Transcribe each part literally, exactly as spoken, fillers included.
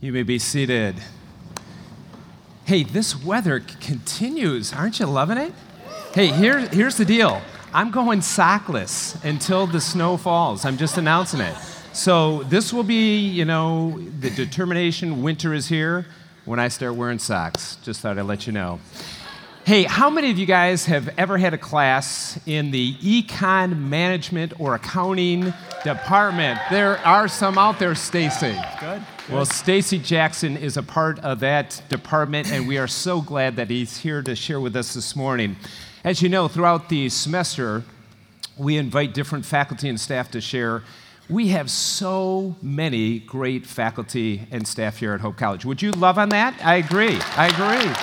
You may be seated. Hey, this weather c- continues. Aren't you loving it? Hey, here, here's the deal. I'm going sockless until the snow falls. I'm just announcing it. So this will be, you know, the determination winter is here when I start wearing socks. Just thought I'd let you know. Hey, how many of you guys have ever had a class in the econ management or accounting department? There are some out there, Stacy. Good. Well, Stacy Jackson is a part of that department, and we are so glad that he's here to share with us this morning. As you know, throughout the semester, we invite different faculty and staff to share. We have so many great faculty and staff here at Hope College. Would you love on that? I agree. I agree.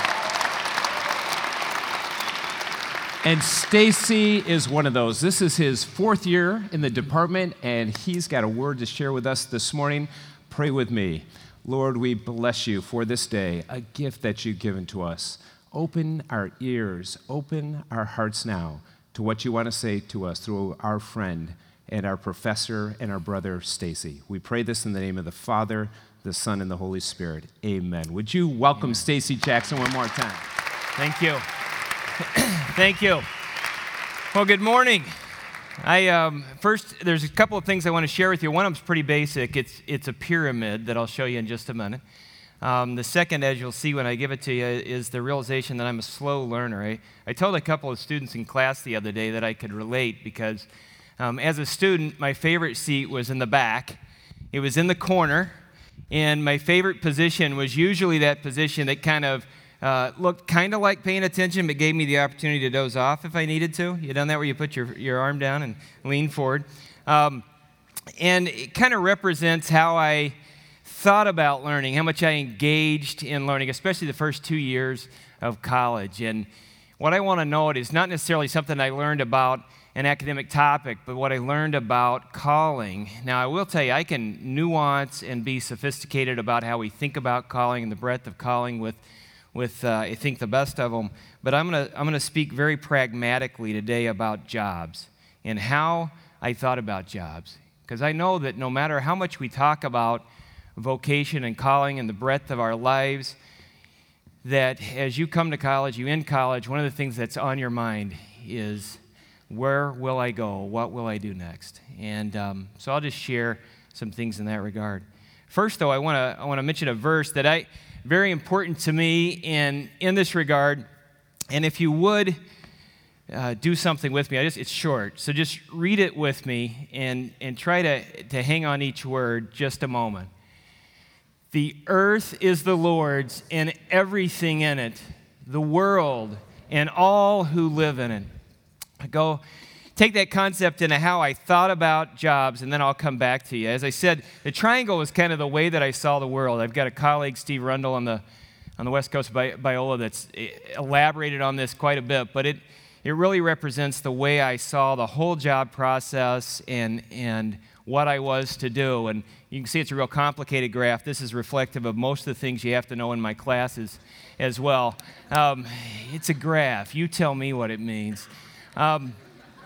And Stacy is one of those. This is his fourth year in the department, and he's got a word to share with us this morning. Pray with me. Lord, we bless you for this day, a gift that you've given to us. Open our ears, open our hearts now to what you want to say to us through our friend and our professor and our brother, Stacy. We pray this in the name of the Father, the Son, and the Holy Spirit. Amen. Would you welcome Stacy Jackson one more time? Thank you. Thank you. Well, good morning. I um, first, there's a couple of things I want to share with you. One of them's pretty basic. It's it's a pyramid that I'll show you in just a minute. Um, the second, as you'll see when I give it to you, is the realization that I'm a slow learner. I, I told a couple of students in class the other day that I could relate because um, as a student, my favorite seat was in the back. It was in the corner, and my favorite position was usually that position that kind of Uh, looked kind of like paying attention, but gave me the opportunity to doze off if I needed to. You done that where you put your, your arm down and lean forward? Um, and it kind of represents how I thought about learning, how much I engaged in learning, especially the first two years of college. And what I want to note is not necessarily something I learned about an academic topic, but what I learned about calling. Now, I will tell you, I can nuance and be sophisticated about how we think about calling and the breadth of calling with with, uh, I think, the best of them. But I'm going to I'm gonna speak very pragmatically today about jobs and how I thought about jobs. Because I know that no matter how much we talk about vocation and calling and the breadth of our lives, that as you come to college, you end college, one of the things that's on your mind is, where will I go? What will I do next? And um, so I'll just share some things in that regard. First, though, I want to I want to mention a verse that I... very important to me in, in this regard. And if you would uh, do something with me, I just, it's short, so just read it with me and, and try to, to hang on each word just a moment. The earth is the Lord's and everything in it, the world and all who live in it. I go take that concept into how I thought about jobs, and then I'll come back to you. As I said, the triangle was kind of the way that I saw the world. I've got a colleague, Steve Rundle, on the on the West Coast of Biola that's elaborated on this quite a bit, but it, it really represents the way I saw the whole job process and, and what I was to do. And you can see it's a real complicated graph. This is reflective of most of the things you have to know in my classes as well. Um, it's a graph. You tell me what it means. Um,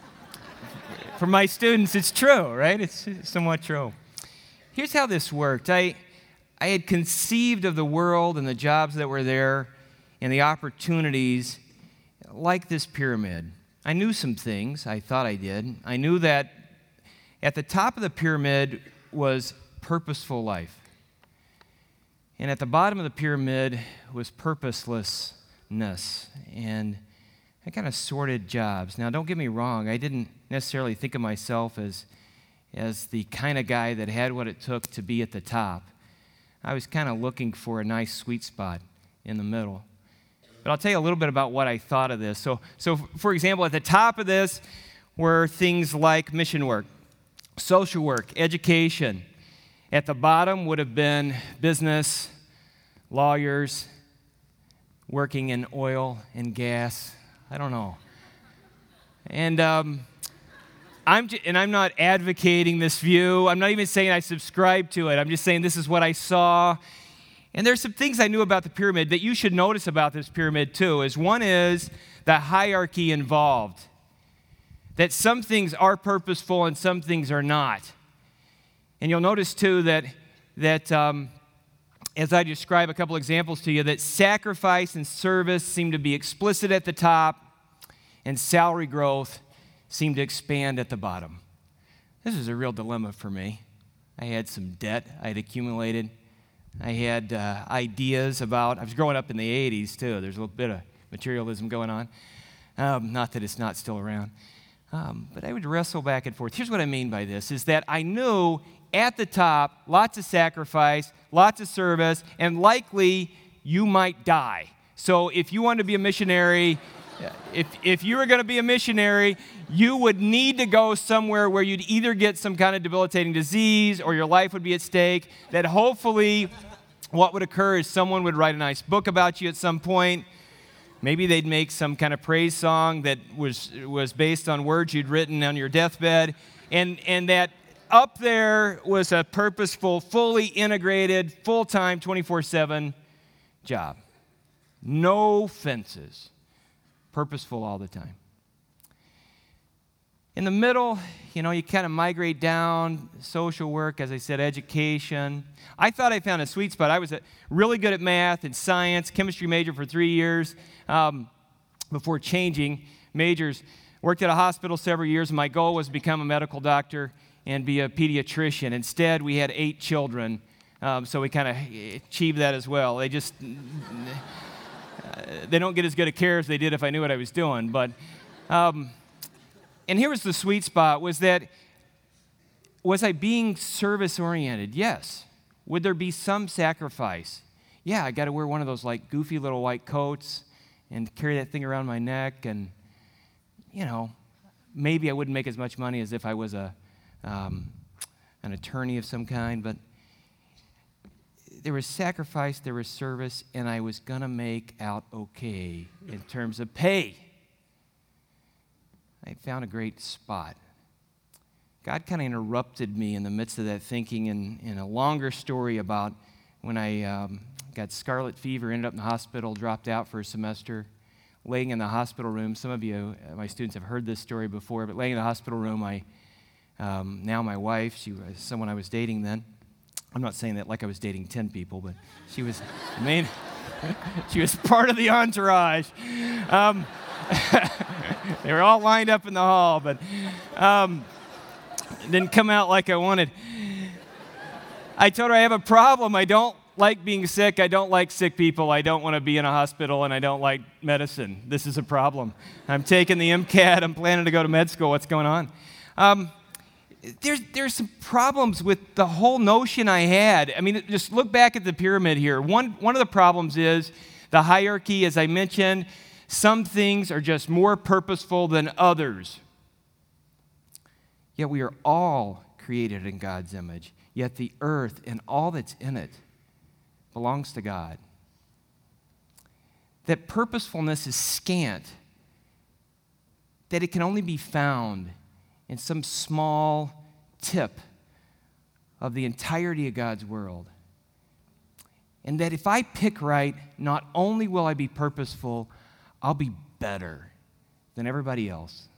For my students, it's true, right? It's somewhat true. Here's how this worked. I, I had conceived of the world and the jobs that were there and the opportunities like this pyramid. I knew some things. I thought I did. I knew that at the top of the pyramid was purposeful life. And at the bottom of the pyramid was purposelessness. And I kind of sorted jobs. Now, don't get me wrong. I didn't necessarily think of myself as, as the kind of guy that had what it took to be at the top. I was kind of looking for a nice sweet spot in the middle. But I'll tell you a little bit about what I thought of this. So, so for example, at the top of this were things like mission work, social work, education. At the bottom would have been business, lawyers, working in oil and gas. I don't know. And um, I'm j- and I'm not advocating this view. I'm not even saying I subscribe to it. I'm just saying this is what I saw. And there's some things I knew about the pyramid that you should notice about this pyramid too. Is one is the hierarchy involved. That some things are purposeful and some things are not. And you'll notice too that that um, as I describe a couple examples to you, that sacrifice and service seem to be explicit at the top, and salary growth seemed to expand at the bottom. This is a real dilemma for me. I had some debt I had accumulated. I had uh, ideas about, I was growing up in the eighties too. There's a little bit of materialism going on. Um, not that it's not still around. Um, but I would wrestle back and forth. Here's what I mean by this, is that I knew at the top, lots of sacrifice, lots of service, and likely you might die. So if you want to be a missionary, if, if you were going to be a missionary, you would need to go somewhere where you'd either get some kind of debilitating disease or your life would be at stake, that hopefully what would occur is someone would write a nice book about you at some point. Maybe they'd make some kind of praise song that was was based on words you'd written on your deathbed, and, and that up there was a purposeful, fully integrated, full-time, twenty-four seven job. No fences. Purposeful all the time. In the middle, you know, you kind of migrate down, social work, as I said, education. I thought I found a sweet spot. I was really good at math and science, chemistry major for three years um, before changing majors. Worked at a hospital several years, and my goal was to become a medical doctor and be a pediatrician. Instead, we had eight children, um, so we kind of achieved that as well. They just, they don't get as good a care as they did if I knew what I was doing, but... Um, And here was the sweet spot, was that, was I being service-oriented? Yes. Would there be some sacrifice? Yeah, I got to wear one of those like goofy little white coats and carry that thing around my neck, and, you know, maybe I wouldn't make as much money as if I was a um, an attorney of some kind, but there was sacrifice, there was service, and I was going to make out okay in terms of pay. I found a great spot. God kind of interrupted me in the midst of that thinking in, in a longer story about when I um, got scarlet fever, ended up in the hospital, dropped out for a semester, laying in the hospital room. Some of you, uh, my students, have heard this story before, but laying in the hospital room, I, um, now my wife, she was someone I was dating then. I'm not saying that like I was dating ten people, but she was the main, she was part of the entourage. Um, They were all lined up in the hall, but um, didn't come out like I wanted. I told her I have a problem. I don't like being sick. I don't like sick people. I don't want to be in a hospital, and I don't like medicine. This is a problem. I'm taking the MCAT. I'm planning to go to med school. What's going on? Um, there's, there's some problems with the whole notion I had. I mean, just look back at the pyramid here. One, one of the problems is the hierarchy, as I mentioned. Some things are just more purposeful than others. Yet we are all created in God's image. Yet the earth and all that's in it belongs to God. That purposefulness is scant. That it can only be found in some small tip of the entirety of God's world. And that if I pick right, not only will I be purposeful, I'll be better than everybody else.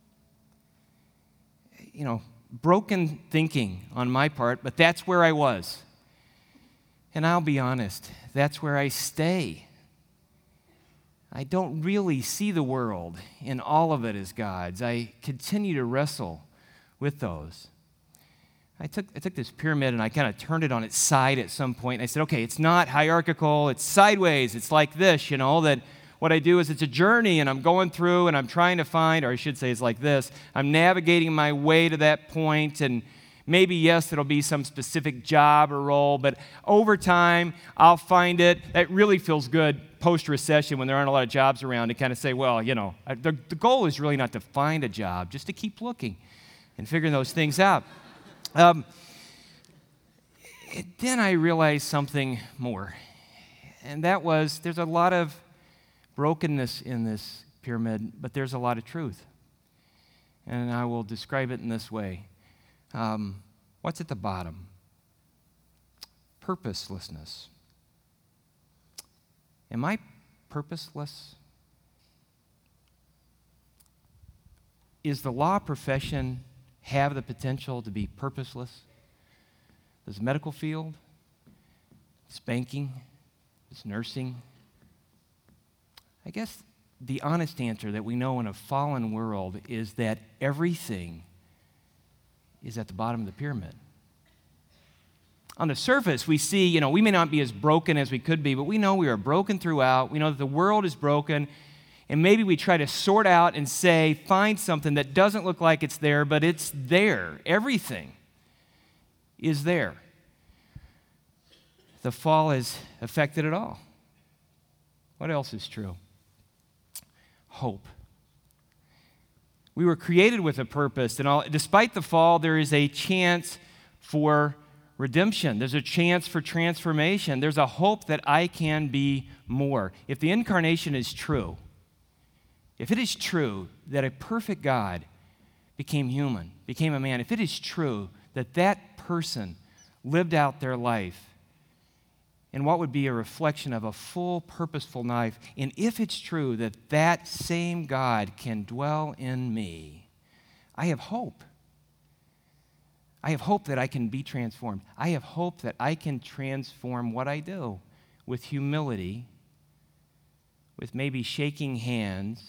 You know, broken thinking on my part, but that's where I was. And I'll be honest, that's where I stay. I don't really see the world in all of it as God's. I continue to wrestle with those. I took, I took this pyramid and I kind of turned it on its side at some point. And I said, okay, it's not hierarchical, it's sideways. It's like this, you know, that what I do is it's a journey, and I'm going through, and I'm trying to find, or I should say it's like this, I'm navigating my way to that point, and maybe, yes, it'll be some specific job or role, but over time, I'll find it. That really feels good post-recession when there aren't a lot of jobs around to kind of say, well, you know, the, the goal is really not to find a job, just to keep looking and figuring those things out. Um, then I realized something more, and that was there's a lot of brokenness in this pyramid, but there's a lot of truth. And I will describe it in this way. Um, what's at the bottom? Purposelessness. Am I purposeless? Is the law profession have the potential to be purposeless? Does the medical field? Does banking, it's nursing. I guess the honest answer that we know in a fallen world is that everything is at the bottom of the pyramid. On the surface, we see, you know, we may not be as broken as we could be, but we know we are broken throughout. We know that the world is broken, and maybe we try to sort out and say, find something that doesn't look like it's there, but it's there. Everything is there. The fall has affected it all. What else is true? Hope. We were created with a purpose, and all, despite the fall, there is a chance for redemption. There's a chance for transformation. There's a hope that I can be more. If the incarnation is true, if it is true that a perfect God became human, became a man, if it is true that that person lived out their life in what would be a reflection of a full, purposeful life, and if it's true that that same God can dwell in me, I have hope. I have hope that I can be transformed. I have hope that I can transform what I do with humility, with maybe shaking hands.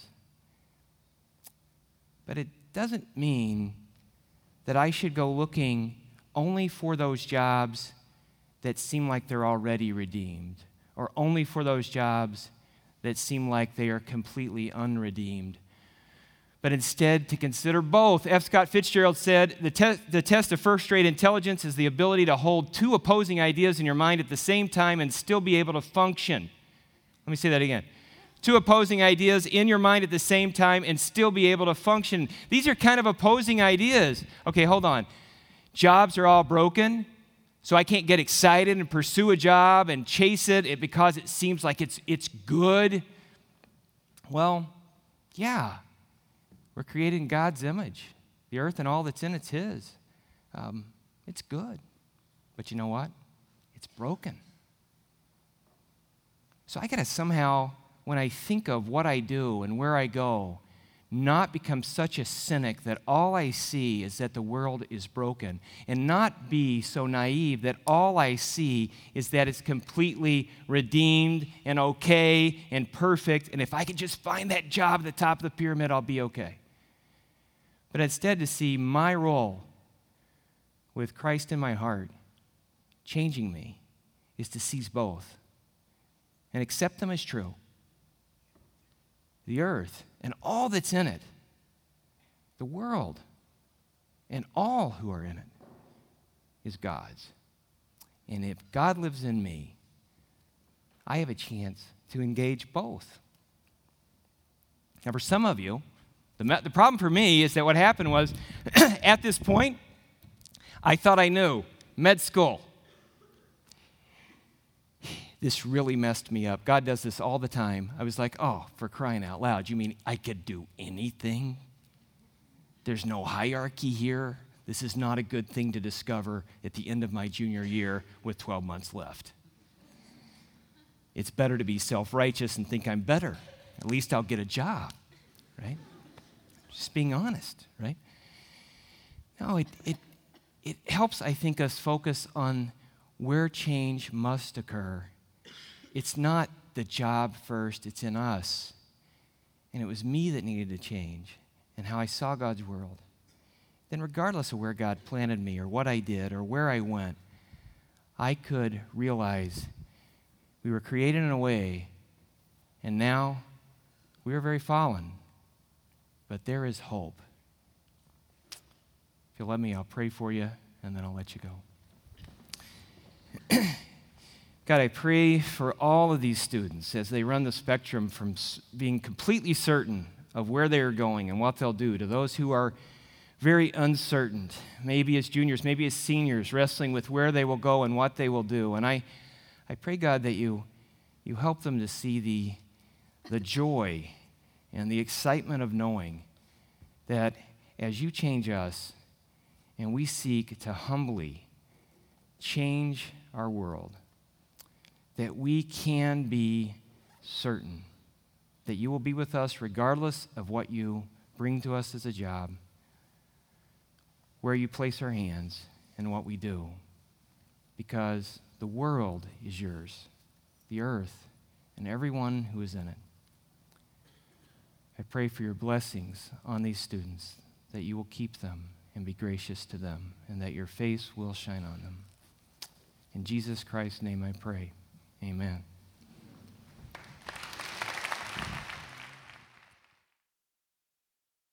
But it doesn't mean that I should go looking only for those jobs that seem like they're already redeemed, or only for those jobs that seem like they are completely unredeemed. But instead to consider both. F. Scott Fitzgerald said, the, te- the test of first-rate intelligence is the ability to hold two opposing ideas in your mind at the same time and still be able to function. Let me say that again. Two opposing ideas in your mind at the same time and still be able to function. These are kind of opposing ideas. Okay, hold on. Jobs are all broken, so I can't get excited and pursue a job and chase it because it seems like it's, it's good. Well, yeah. We're created in God's image. The earth and all that's in it's His. Um, it's good. But you know what? It's broken. So I got to somehow, when I think of what I do and where I go, not become such a cynic that all I see is that the world is broken, and not be so naive that all I see is that it's completely redeemed and okay and perfect, and if I could just find that job at the top of the pyramid, I'll be okay. But instead to see my role with Christ in my heart changing me is to seize both and accept them as true. The earth and all that's in it, the world and all who are in it is God's. And if God lives in me, I have a chance to engage both. Now, for some of you, the, me- the problem for me is that what happened was, at this point, I thought I knew med school. This really messed me up. God does this all the time. I was like, oh, for crying out loud, you mean I could do anything? There's no hierarchy here. This is not a good thing to discover at the end of my junior year with twelve months left. It's better to be self-righteous and think I'm better. At least I'll get a job, right? Just being honest, right? No, it, it, it helps, I think, us focus on where change must occur. It's not the job first, it's in us. And it was me that needed to change and how I saw God's world. Then regardless of where God planted me or what I did or where I went, I could realize we were created in a way, and now we are very fallen. But there is hope. If you'll let me, I'll pray for you, and then I'll let you go. God, I pray for all of these students as they run the spectrum from being completely certain of where they are going and what they'll do to those who are very uncertain, maybe as juniors, maybe as seniors, wrestling with where they will go and what they will do. And I, I pray, God, that you, you help them to see the, the joy and the excitement of knowing that as you change us and we seek to humbly change our world, that we can be certain that you will be with us regardless of what you bring to us as a job, where you place our hands, and what we do. Because the world is yours, the earth, and everyone who is in it. I pray for your blessings on these students, that you will keep them and be gracious to them, and that your face will shine on them. In Jesus Christ's name I pray. Amen.